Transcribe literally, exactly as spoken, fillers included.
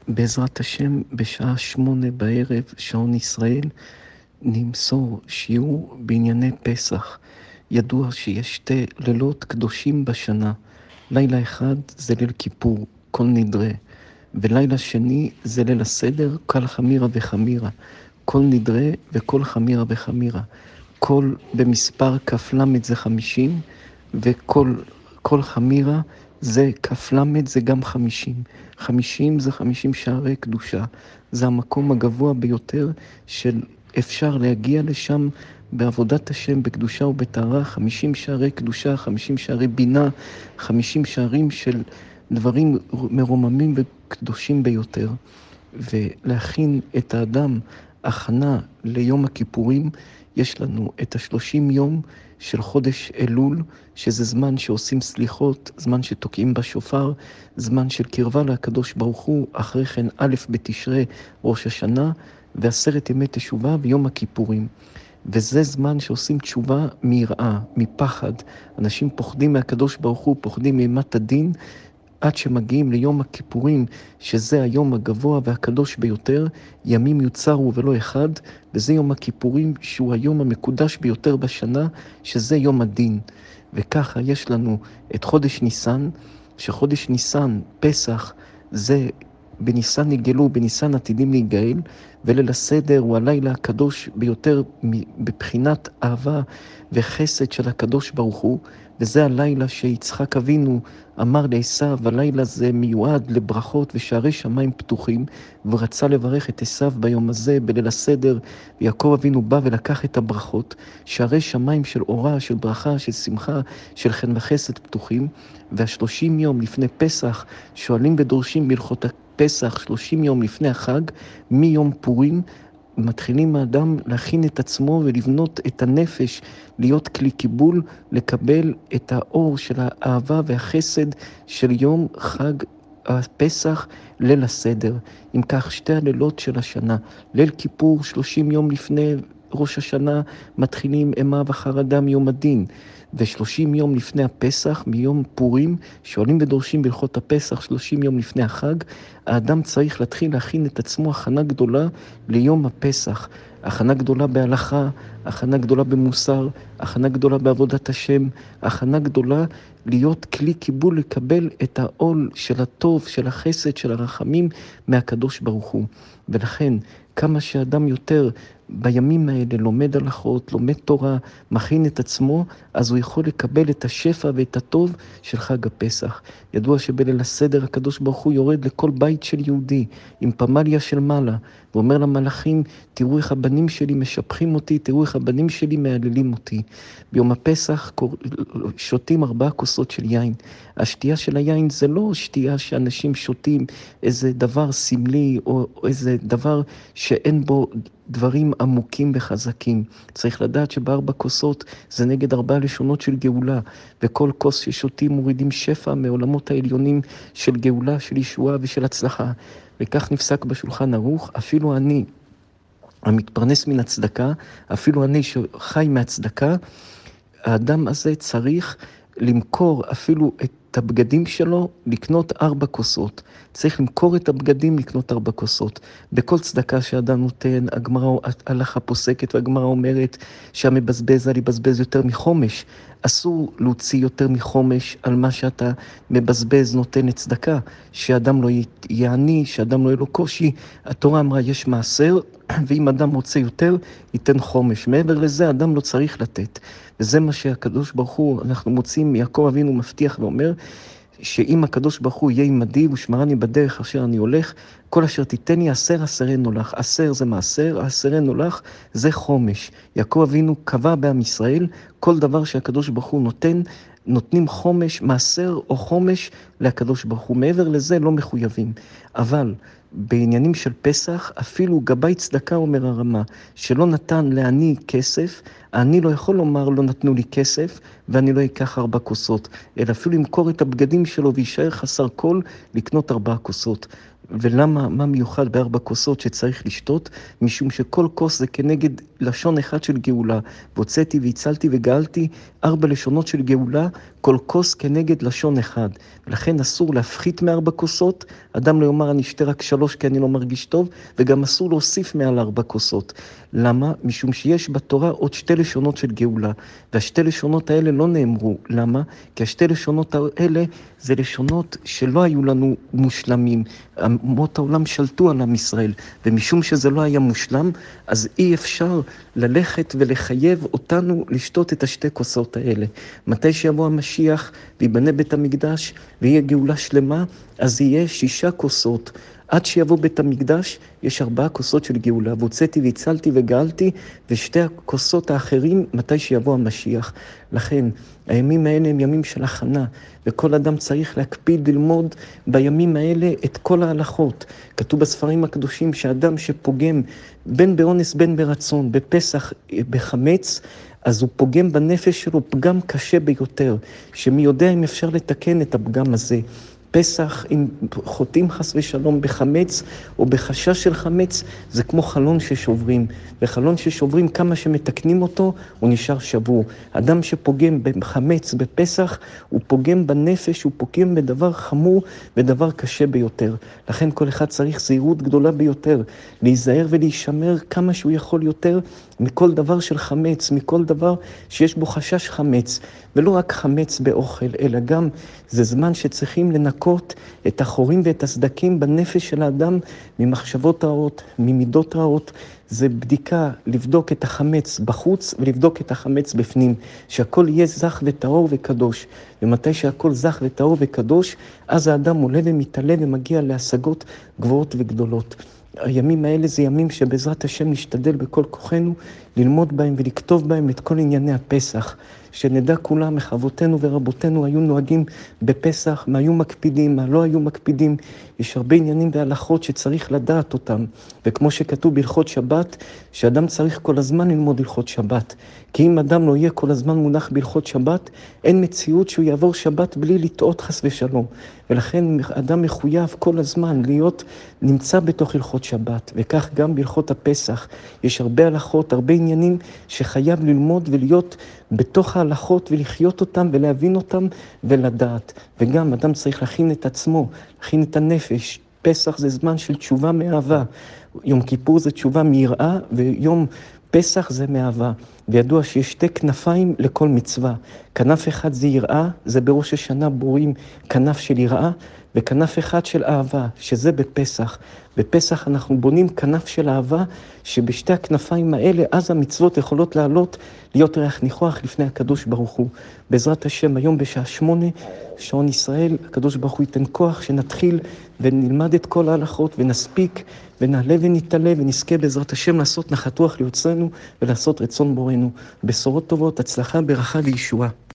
בעזרת השם, בשעה שמונה בערב, שעון ישראל, נמסור שיעור בענייני פסח. ידוע שיש שתי לילות קדושים בשנה. לילה אחד זה ליל כיפור, כל נדרה, ולילה שני זה ליל הסדר, כל חמירה וחמירה. כל נדרה וכל חמירה וחמירה. כל במספר כ"ל זה חמישים, וכל כל חמירה זה כ"ל זה גם חמישים. חמישים זה חמישים שערי קדושה. זה המקום הגבוה ביותר של אפשר להגיע לשם בעבודת השם, בקדושה ובטהרה. חמישים שערי קדושה, חמישים שערי בינה, חמישים שערים של דברים מרוממים וקדושים ביותר. ולהכין את האדם הכנה ליום הכיפורים, יש לנו את השלושים יום של חודש אלול, שזה זמן שעושים סליחות, זמן שתוקעים בשופר, זמן של קרבה לקדוש ברוך הוא, אחרי כן א' בתשרי ראש השנה, ועשרת ימי תשובה ויום הכיפורים. וזה זמן שעושים תשובה מיראה, מפחד. אנשים פוחדים מהקדוש ברוך הוא, פוחדים מאימת הדין, עד שמגיעים ליום הכיפורים, שזה היום הגבוה והקדוש ביותר, ימים יוצרו ולא אחד, וזה יום הכיפורים שהוא היום המקודש ביותר בשנה, שזה יום הדין. וככה יש לנו את חודש ניסן, שחודש ניסן, פסח, זה בניסן נגאלו, בניסן עתידים להיגאל, וליל הסדר הוא הלילה הקדוש ביותר בבחינת אהבה וחסד של הקדוש ברוך הוא, וזה הלילה שיצחק אבינו אמר לעשיו, הלילה זה מיועד לברכות ושערי שמיים פתוחים, ורצה לברך את עשיו ביום הזה בליל הסדר, ויעקב אבינו בא ולקח את הברכות, שערי שמיים של אורה, של ברכה, של שמחה, של חן וחסד פתוחים, והשלושים יום לפני פסח שואלים ודורשים בהלכות הפסח, שלושים יום לפני החג, מיום פורים, מתחילים האדם להכין את עצמו ולבנות את הנפש, להיות כלי קיבול, לקבל את האור של האהבה והחסד של יום חג הפסח, ליל הסדר. אם כך, שתי הלילות של השנה, ליל כיפור שלושים יום לפני ראש השנה, מתחילים אימה וחרדה מיום הדין, ושלושים יום לפני הפסח, מיום פורים, שואלים ודורשים בהלכות הפסח, שלושים יום לפני החג, האדם צריך להתחיל להכין את עצמו הכנה גדולה ליום הפסח. הכנה גדולה בהלכה, הכנה גדולה במוסר, הכנה גדולה בעבודת השם, הכנה גדולה להיות כלי קיבול, לקבל את העול של הטוב, של החסד, של הרחמים מהקדוש ברוך הוא. ולכן, כמה שאדם יותר בימים האלה לומד הלכות, לומד תורה, מכין את עצמו, אז הוא יכול לקבל את השפע ואת הטוב של חג הפסח. ידוע שבליל הסדר הקדוש ברוך הוא יורד לכל בית של יהודי, עם פמליה של מעלה, ואומר למלאכים, תראו איך הבנים שלי משפחים אותי, תראו איך הבנים שלי מהללים אותי. ביום הפסח שותים ארבעה כוסות של יין. השתייה של היין זה לא שתייה שאנשים שותים איזה דבר סמלי, או איזה דבר שאין בו דברים עמוקים וחזקים. צריך לדעת שבארבע כוסות זה נגד ארבע לשונות של גאולה, וכל כוס ששותים מורידים שפע מעולמות העליונים של גאולה, של ישועה ושל הצלחה. וכך נפסק בשולחן ערוך, אפילו אני המתפרנס מן הצדקה, אפילו אני שחי מהצדקה, האדם הזה צריך למכור אפילו את הבגדים שלו, לקנות ארבע כוסות. צריך למכור את הבגדים, לקנות ארבע כוסות. בכל צדקה שאדם נותן, הגמרא, הלכה פוסקת, והגמרא אומרת שהמבזבז על יבזבז יותר מחומש. אסור להוציא יותר מחומש על מה שאתה מבזבז, נותן את צדקה, שאדם לא יעני, שאדם לא יהיה לו קושי. התורה אמרה יש מעשר, ואם אדם רוצה יותר, ייתן חומש. מעבר לזה, אדם לא צריך לתת. וזה מה שהקדוש ברוך הוא, אנחנו מוצאים, יעקב אבינו מבטיח ואומר, שאם הקדוש ברוך הוא יהיה עמדי ושמרני בדרך אשר אני הולך, כל אשר תיתני עשר עשרנו לך. עשר זה מעשר, עשרנו לך זה חומש. יעקב אבינו קבע בעם ישראל, כל דבר שהקדוש ברוך הוא נותן, נותנים חומש, מעשר או חומש לקדוש ברוך הוא. מעבר לזה לא מחויבים. אבל בעניינים של פסח, אפילו גבי צדקה אומר הרמה, שלא נתן לעני כסף, אני לא יכול לומר לא נתנו לי כסף, ואני לא אקח ארבע כוסות, אלא אפילו למכור את הבגדים שלו וישאר חסר כל, לקנות ארבע כוסות. ולמה, מה מיוחד בארבע כוסות שצריך לשתות? משום שכל כוס זה כנגד לשון אחד של גאולה. והוצאתי והצלתי וגאלתי, ארבע לשונות של גאולה, כל כוס כנגד לשון אחד. ולכן אסור להפחית מארבע כוסות, אדם לא יאמר אני אשתה רק שלוש כי אני לא מרגיש טוב, וגם אסור להוסיף מעל ארבע כוסות. למה? משום שיש בתורה עוד שתי לשונות של גאולה, והשתי לשונות האלה לא נאמרו. למה? כי השתי לשונות האלה זה לשונות שלא היו לנו מושלמים. אומות העולם שלטו על עם ישראל, ומשום שזה לא היה מושלם, אז אי אפשר ללכת ולחייב אותנו לשתות את השתי כוסות האלה. מתי שיבוא המשיח ויבנה בית המקדש ויהיה גאולה שלמה, אז יהיה שישה כוסות. עד שיבוא בית המקדש יש ארבעה כוסות של גאולה, והוצאתי והצלתי וגאלתי, ושתי הכוסות האחרים מתי שיבוא המשיח. לכן הימים האלה הם ימים של הכנה, וכל אדם צריך להקפיד ללמוד בימים האלה את כל ההלכות. כתוב בספרים הקדושים שאדם שפוגם בין באונס בין ברצון, בפסח, בחמץ, אז הוא פוגם בנפש שלו פגם קשה ביותר, שמי יודע אם אפשר לתקן את הפגם הזה. פסח, אם חוטאים חס ושלום בחמץ או בחשש של חמץ, זה כמו חלון ששוברים. וחלון ששוברים, כמה שמתקנים אותו, הוא נשאר שבור. אדם שפוגם בחמץ בפסח, הוא פוגם בנפש, הוא פוגם בדבר חמור ודבר קשה ביותר. לכן כל אחד צריך זהירות גדולה ביותר, להיזהר ולהישמר כמה שהוא יכול יותר מכל דבר של חמץ, מכל דבר שיש בו חשש חמץ. ולא רק חמץ באוכל, אלא גם זה זמן שצריכים לנקות את החורים ואת הסדקים בנפש של האדם ממחשבות רעות, ממידות רעות. זה בדיקה, לבדוק את החמץ בחוץ ולבדוק את החמץ בפנים, שהכל יהיה זך וטהור וקדוש. ומתי שהכל זך וטהור וקדוש, אז האדם עולה ומתעלה ומגיע להשגות גבוהות וגדולות. הימים האלה זה ימים שבעזרת השם נשתדל בכל כוחנו ללמוד בהם ולכתוב בהם את כל ענייני הפסח. שנדע כולם, מחבותינו ורבותינו היו נוהגים בפסח, מה היו מקפידים, מה לא היו מקפידים. יש הרבה עניינים והלכות שצריך לדעת אותם. וכמו שכתוב בהלכות שבת, שאדם צריך כל הזמן ללמוד הלכות שבת. כי אם אדם לא יהיה כל הזמן מונח בהלכות שבת, אין מציאות שהוא יעבור שבת בלי לטעות חס ושלום. ולכן אדם מחויב כל הזמן להיות נמצא בתוך הלכות שבת. וכך גם בהלכות הפסח. יש הרבה הלכות, הרבה עניינים שחייב ללמוד ולהיות בתוך ההלכות ולחיות אותם ולהבין אותם ולדעת. וגם אדם צריך להכין את עצמו, להכין את הנפש. פסח זה זמן של תשובה מאהבה. יום כיפור זה תשובה מיראה, ויום פסח זה מאהבה. וידוע שיש שתי כנפיים לכל מצווה. כנף אחד זה יראה, זה בראש השנה בורים כנף של יראה, וכנף אחד של אהבה, שזה בפסח. בפסח אנחנו בונים כנף של אהבה, שבשתי הכנפיים האלה, אז המצוות יכולות לעלות, להיות ריח ניחוח לפני הקדוש ברוך הוא. בעזרת השם, היום בשעה שמונה, שעון ישראל, הקדוש ברוך הוא ייתן כוח שנתחיל ונלמד את כל ההלכות ונספיק ונעלה ונתעלה ונזכה בעזרת השם לעשות נחת רוח ליוצרנו ולעשות רצון בורנו. בשורות טובות, הצלחה, ברכה וישועה.